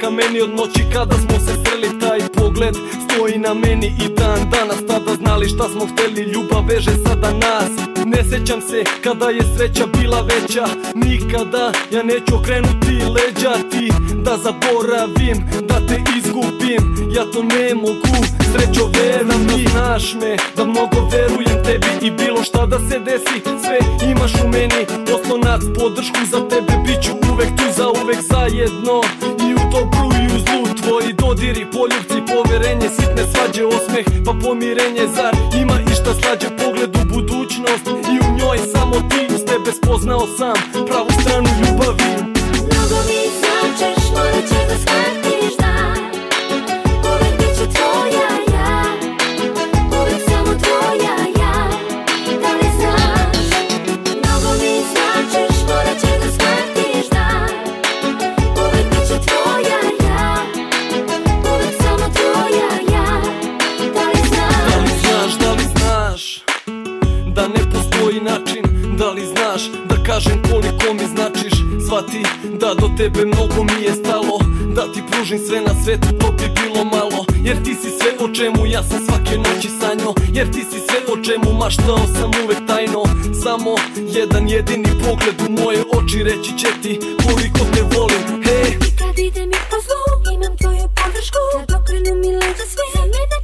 ka meni od noći kada smo se sreli. Taj pogled stoji na meni i dan danas. Tada znali šta smo hteli, ljubav veže sada nas. Ne sećam se kada je sreća bila veća, nikada ja neću okrenuti leđa. Ti da zaboravim, da te izgubim, ja to ne mogu, srećo veruj mi. Znaš me da mnogo verujem tebi i bilo šta da se desi, sve imaš u meni, oslonac, podršku za tebe. Biću uvek tu, za uvek zajedno, i u dobru i u zlu. Tvoji dodiri, poljubci, poverenje, sitne svađe, osmeh pa pomirenje. Zar ima išta slađe, pogled u budućnost i u njoj samo ti. Uz tebe spoznao sam pravu stranu ljubavi. Mnogo mi značiš, morat će da shvatiš da uvek bit ću tvoja ja, uvek samo tvoja ja. Da li znaš? Mnogo mi značiš, morat će da shvatiš da uvek bit ću tvoja ja, uvek samo tvoja ja. Da li znaš? Da li znaš, da li znaš da ne postoji način? Da li znaš da kažem koliko mi značiš? Shvati da do tebe mnogo mi je stalo, da ti pružim sve na svetu, to bi bilo malo. Jer ti si sve o čemu ja sam svake noći sanjao, jer ti si sve o čemu maštao sam uvek tajno. Samo jedan jedini pogled u moje oči reći će ti koliko te volim. Hej, I kad idem i po zlu, imam tvoju podršku, kad okrenu mi leđa svi za mene